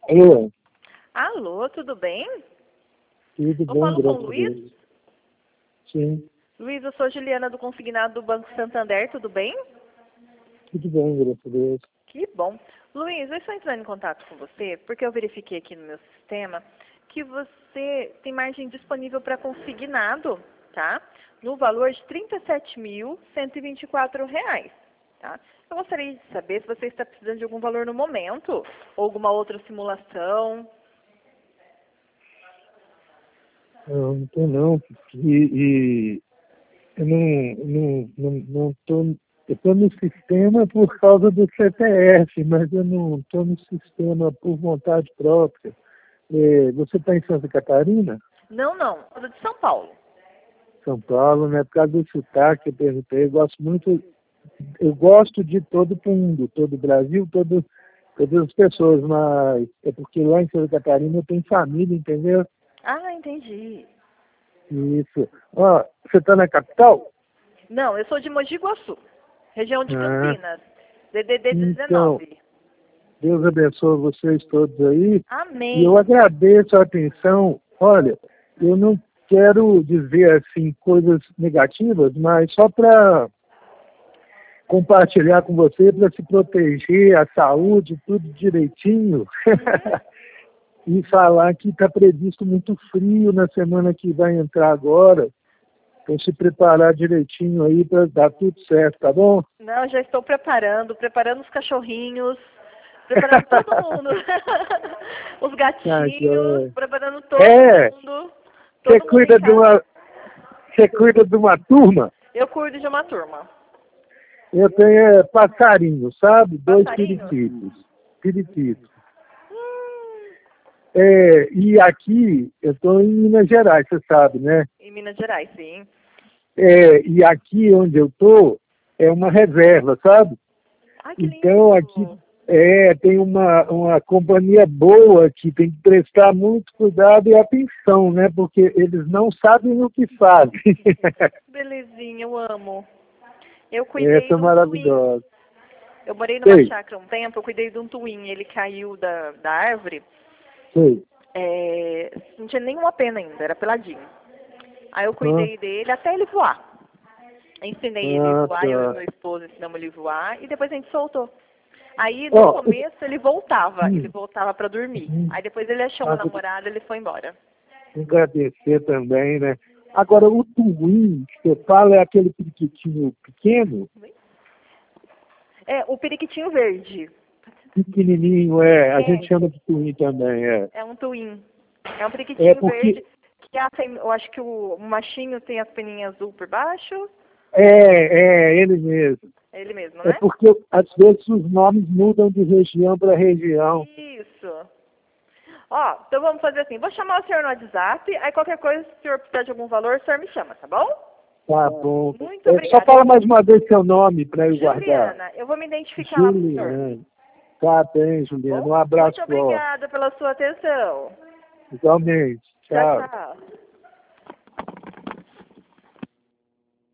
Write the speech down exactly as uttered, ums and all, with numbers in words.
Alô, Alô, tudo bem? tudo Eu bom, falo com o graças a Luiz. Deus. Sim, Luiz, eu sou Juliana do Consignado do Banco Santander, tudo bem? tudo bem, graças a Deus. Que bom. Luiz, eu estou entrando em contato com você porque eu verifiquei aqui no meu sistema que você tem margem disponível para consignado, tá? No valor de trinta e sete mil cento e vinte e quatro reais, tá? Eu gostaria de saber se você está precisando de algum valor no momento ou alguma outra simulação. Não, não tô não, porque e, eu não, não, não, não tô, eu tô no sistema por causa do C P F, mas eu não tô no sistema por vontade própria. É, você está em Santa Catarina? Não, não, eu sou de São Paulo. São Paulo, né? Por causa do sotaque, eu perguntei, eu gosto muito, eu gosto de todo mundo, todo o Brasil, todo, todas as pessoas, mas é porque lá em Santa Catarina eu tenho família, entendeu? Ah, entendi. Isso. Ó, você está na capital? Não, eu sou de Mogi Guaçu, região de Ah, Campinas, D D D então, dezenove. Deus abençoe vocês todos aí. E eu Amém. agradeço a atenção. Olha, eu não quero dizer assim coisas negativas, mas só para compartilhar com você, para se proteger, a saúde, tudo direitinho. E falar que está previsto muito frio na semana que vai entrar agora. Então se preparar direitinho aí para dar tudo certo, tá bom? Não, já estou preparando, preparando os cachorrinhos, preparando todo mundo. Os Ah, gatinhos, joia. preparando todo É, mundo. você Todo mundo em cuida de casa. uma, você cuida de uma turma? Eu cuido de uma turma. Eu tenho é, passarinho, sabe? Dois Passarinhos? periquitos. Periquitos. Hum, É, e aqui, eu estou em Minas Gerais, você sabe, né? em Minas Gerais, sim. É, e aqui onde eu estou é uma reserva, sabe? Ai, que Então aqui lindo. é, tem uma, uma companhia boa que tem que prestar muito cuidado e atenção, né? Porque eles não sabem o que fazem. Belezinha, eu amo. Eu cuidei Essa é de um twin. maravilhosa. Eu morei numa Sei, chácara um tempo, eu cuidei de um twin. Ele caiu da, da árvore. sei. É, não tinha nenhuma pena ainda, era peladinho. Aí eu Hã? cuidei dele até ele voar. Ensinei ele a Ah, voar, eu e tá. meu esposo ensinamos ele a voar, e depois a gente soltou. Aí, no Ó, começo, ele voltava, ele hum, voltava para dormir. hum, Aí depois ele achou uma ah, namorada, ele foi embora. agradecer também, né? Agora, o twin que você fala é aquele periquitinho pequeno, É, o periquitinho verde. pequenininho, é, a É, gente chama de twin também, é. é um twin. É um É periquitinho porque, verde, que a fêmea- eu acho que o, o machinho tem as peninhas azul por baixo. é, é, ele mesmo. É ele mesmo, É né? porque, às vezes, os nomes mudam de região para região. Isso. Ó, então vamos fazer assim, vou chamar o senhor no WhatsApp, aí qualquer coisa, se o senhor precisar de algum valor, o senhor me chama, tá bom? Tá bom. Muito É, só obrigada. fala mais uma vez seu nome para eu guardar. Juliana, eu vou me identificar lá pro senhor, Juliana. Tá bem, tá Juliana. bom? Um abraço Muito forte. obrigada pela sua atenção. Igualmente. Tchau, Tchau. tchau.